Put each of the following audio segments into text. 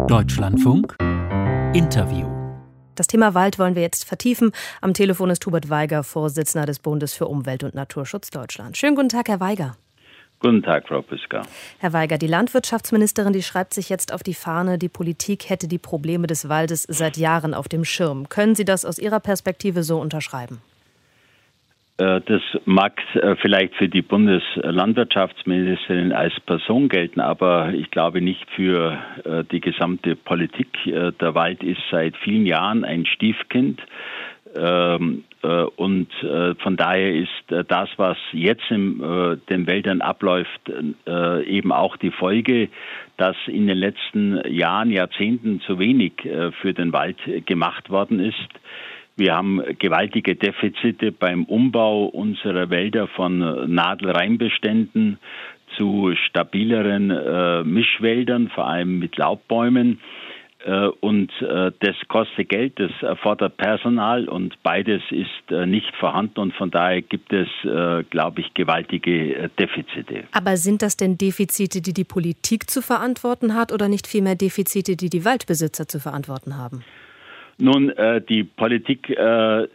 Deutschlandfunk Interview. Das Thema Wald wollen wir jetzt vertiefen. Am Telefon ist Hubert Weiger, Vorsitzender des Bundes für Umwelt und Naturschutz Deutschland. Schönen guten Tag, Herr Weiger. Guten Tag, Frau Piska. Herr Weiger, die Landwirtschaftsministerin, die schreibt sich jetzt auf die Fahne, die Politik hätte die Probleme des Waldes seit Jahren auf dem Schirm. Können Sie das aus Ihrer Perspektive so unterschreiben? Das mag vielleicht für die Bundeslandwirtschaftsministerin als Person gelten, aber ich glaube nicht für die gesamte Politik. Der Wald ist seit vielen Jahren ein Stiefkind. Und von daher ist das, was jetzt in den Wäldern abläuft, eben auch die Folge, dass in den letzten Jahren, Jahrzehnten zu wenig für den Wald gemacht worden ist. Wir haben gewaltige Defizite beim Umbau unserer Wälder von Nadelreimbeständen zu stabileren Mischwäldern, vor allem mit Laubbäumen. Und das kostet Geld, das erfordert Personal und beides ist nicht vorhanden und von daher gibt es, glaube ich, gewaltige Defizite. Aber sind das denn Defizite, die die Politik zu verantworten hat oder nicht vielmehr Defizite, die die Waldbesitzer zu verantworten haben? Nun, die Politik, die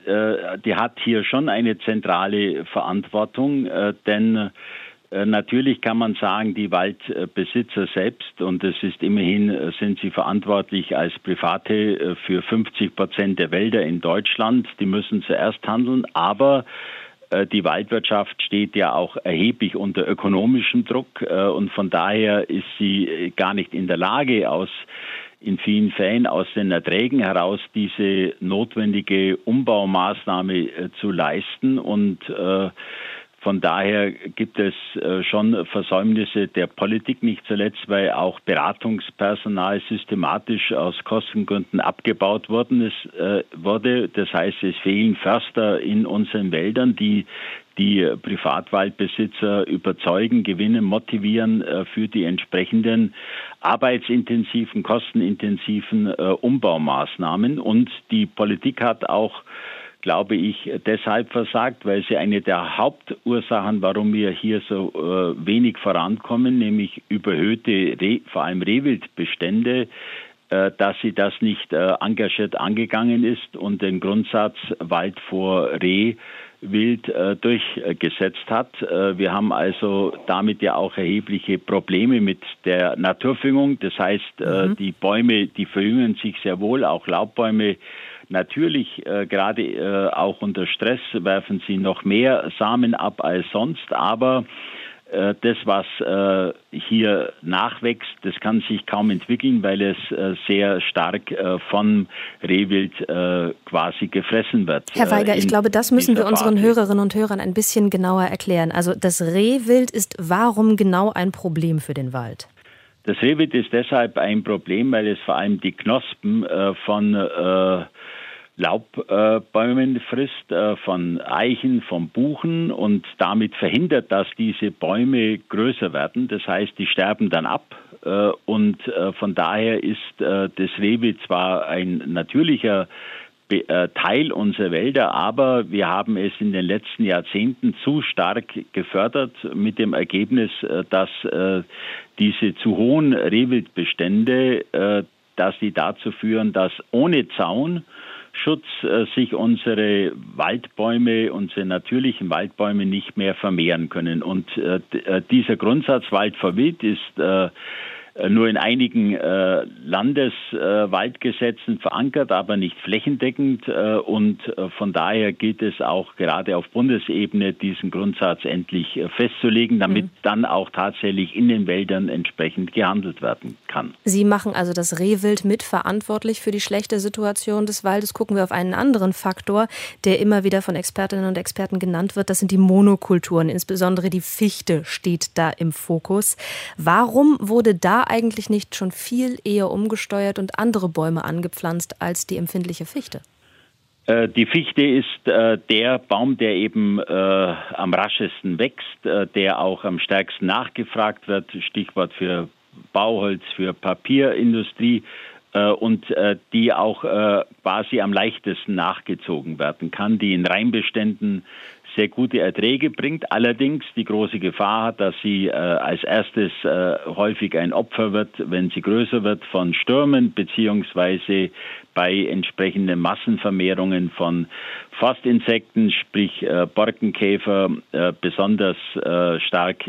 hat hier schon eine zentrale Verantwortung, denn natürlich kann man sagen, die Waldbesitzer selbst, und es ist immerhin, sind sie verantwortlich als Private für 50% der Wälder in Deutschland, die müssen zuerst handeln, aber die Waldwirtschaft steht ja auch erheblich unter ökonomischem Druck und von daher ist sie gar nicht in der Lage, in vielen Fällen aus den Erträgen heraus diese notwendige Umbaumaßnahme zu leisten und von daher gibt es schon Versäumnisse der Politik, nicht zuletzt, weil auch Beratungspersonal systematisch aus Kostengründen abgebaut wurde. Das heißt, es fehlen Förster in unseren Wäldern, die Privatwaldbesitzer überzeugen, gewinnen, motivieren für die entsprechenden arbeitsintensiven, kostenintensiven Umbaumaßnahmen. Und die Politik hat auch, glaube ich, deshalb versagt, weil sie eine der Hauptursachen, warum wir hier so wenig vorankommen, nämlich überhöhte, vor allem Rehwildbestände, dass sie das nicht engagiert angegangen ist und den Grundsatz Wald vor Rehwild durchgesetzt hat. Wir haben also damit ja auch erhebliche Probleme mit der Naturverjüngung. Das heißt, die Bäume, die verjüngen sich sehr wohl, auch Laubbäume. Natürlich, gerade auch unter Stress werfen sie noch mehr Samen ab als sonst, aber das, was hier nachwächst, das kann sich kaum entwickeln, weil es sehr stark vom Rehwild quasi gefressen wird. Herr Weiger, ich glaube, das müssen wir unseren Hörerinnen und Hörern ein bisschen genauer erklären. Also das Rehwild ist warum genau ein Problem für den Wald? Das Rehwild ist deshalb ein Problem, weil es vor allem die Knospen von Laubbäumen frisst, von Eichen, von Buchen und damit verhindert, dass diese Bäume größer werden. Das heißt, die sterben dann ab und von daher ist das Rehwild zwar ein natürlicher Teil unserer Wälder, aber wir haben es in den letzten Jahrzehnten zu stark gefördert mit dem Ergebnis, dass diese zu hohen Rehwildbestände, dass sie dazu führen, dass ohne Zaunschutz sich unsere Waldbäume, unsere natürlichen Waldbäume nicht mehr vermehren können. Und dieser Grundsatz Wald vor Wild ist nur in einigen Landeswaldgesetzen verankert, aber nicht flächendeckend. Und von daher gilt es auch gerade auf Bundesebene, diesen Grundsatz endlich festzulegen, damit dann auch tatsächlich in den Wäldern entsprechend gehandelt werden kann. Sie machen also das Rehwild mitverantwortlich für die schlechte Situation des Waldes. Gucken wir auf einen anderen Faktor, der immer wieder von Expertinnen und Experten genannt wird. Das sind die Monokulturen. Insbesondere die Fichte steht da im Fokus. Warum wurde da eigentlich nicht schon viel eher umgesteuert und andere Bäume angepflanzt als die empfindliche Fichte? Die Fichte ist der Baum, der eben am raschesten wächst, der auch am stärksten nachgefragt wird. Stichwort für Bauholz, für Papierindustrie und die auch quasi am leichtesten nachgezogen werden kann, die in Reimbeständen sehr gute Erträge bringt, allerdings die große Gefahr hat, dass sie als erstes häufig ein Opfer wird, wenn sie größer wird, von Stürmen beziehungsweise bei entsprechenden Massenvermehrungen von Forstinsekten, sprich Borkenkäfer, besonders stark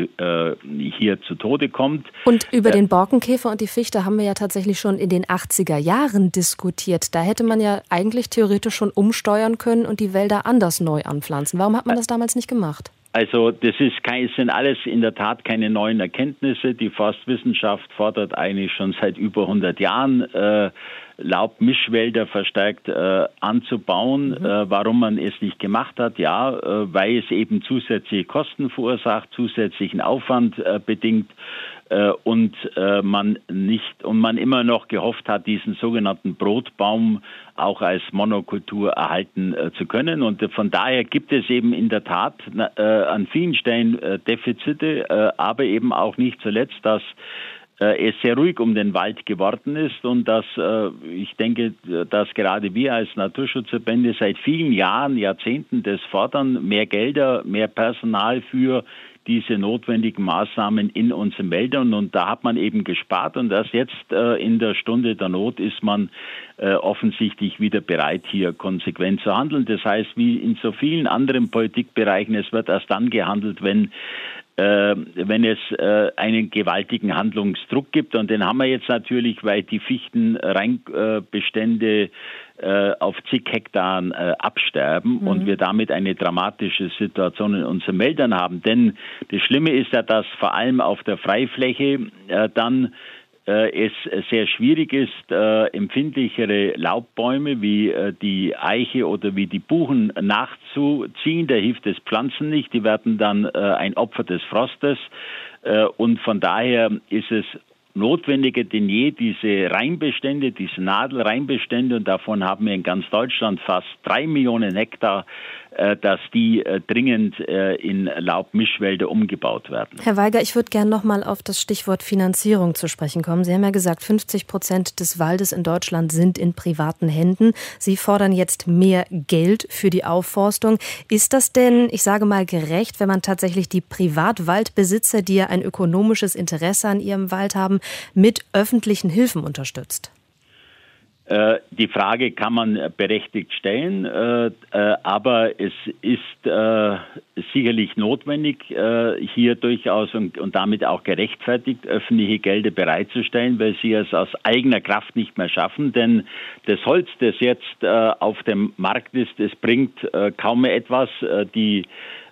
hier zu Tode kommt. Und über den Borkenkäfer und die Fichte haben wir ja tatsächlich schon in den 80er Jahren diskutiert. Da hätte man ja eigentlich theoretisch schon umsteuern können und die Wälder anders neu anpflanzen. Warum hat man das damals nicht gemacht? Also es sind alles in der Tat keine neuen Erkenntnisse. Die Forstwissenschaft fordert eigentlich schon seit über 100 Jahren, Laubmischwälder verstärkt anzubauen. Warum man es nicht gemacht hat? Ja, weil es eben zusätzliche Kosten verursacht, zusätzlichen Aufwand bedingt. Und man immer noch gehofft hat, diesen sogenannten Brotbaum auch als Monokultur erhalten zu können. Und von daher gibt es eben in der Tat an vielen Stellen Defizite, aber eben auch nicht zuletzt, dass es sehr ruhig um den Wald geworden ist und dass ich denke, dass gerade wir als Naturschutzverbände seit vielen Jahren, Jahrzehnten das fordern, mehr Gelder, mehr Personal für diese notwendigen Maßnahmen in unseren Wäldern. Und da hat man eben gespart und erst jetzt in der Stunde der Not ist man offensichtlich wieder bereit, hier konsequent zu handeln. Das heißt, wie in so vielen anderen Politikbereichen, es wird erst dann gehandelt, wenn es einen gewaltigen Handlungsdruck gibt. Und den haben wir jetzt natürlich, weil die Fichtenreinbestände auf zig Hektaren absterben und wir damit eine dramatische Situation in unseren Wäldern haben. Denn das Schlimme ist ja, dass vor allem auf der Freifläche dann es sehr schwierig ist, empfindlichere Laubbäume wie die Eiche oder wie die Buchen nachzuziehen. Da hilft das Pflanzen nicht. Die werden dann ein Opfer des Frostes. Und von daher ist es notwendiger denn je, diese Reinbestände, diese Nadelreinbestände, und davon haben wir in ganz Deutschland fast 3 Millionen Hektar, dass die dringend in Laubmischwälder umgebaut werden. Herr Weiger, ich würde gerne noch mal auf das Stichwort Finanzierung zu sprechen kommen. Sie haben ja gesagt, 50% des Waldes in Deutschland sind in privaten Händen. Sie fordern jetzt mehr Geld für die Aufforstung. Ist das denn, ich sage mal, gerecht, wenn man tatsächlich die Privatwaldbesitzer, die ja ein ökonomisches Interesse an ihrem Wald haben, mit öffentlichen Hilfen unterstützt? Die Frage kann man berechtigt stellen, aber es ist sicherlich notwendig, hier durchaus und damit auch gerechtfertigt, öffentliche Gelder bereitzustellen, weil sie es aus eigener Kraft nicht mehr schaffen. Denn das Holz, das jetzt auf dem Markt ist, es bringt kaum mehr etwas. Die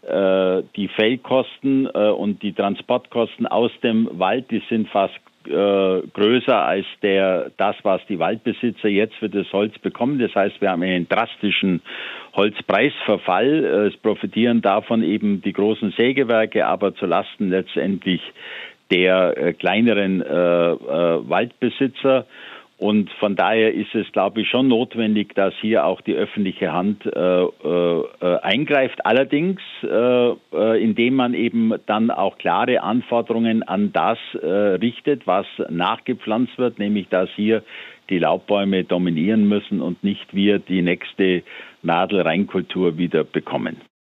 Fellkosten und die Transportkosten aus dem Wald, die sind fast größer als das, was die Waldbesitzer jetzt für das Holz bekommen. Das heißt, wir haben einen drastischen Holzpreisverfall. Es profitieren davon eben die großen Sägewerke, aber zulasten letztendlich der kleineren Waldbesitzer. Und von daher ist es, glaube ich, schon notwendig, dass hier auch die öffentliche Hand eingreift. Allerdings, indem man eben dann auch klare Anforderungen an das richtet, was nachgepflanzt wird, nämlich dass hier die Laubbäume dominieren müssen und nicht wir die nächste Nadelreinkultur wieder bekommen.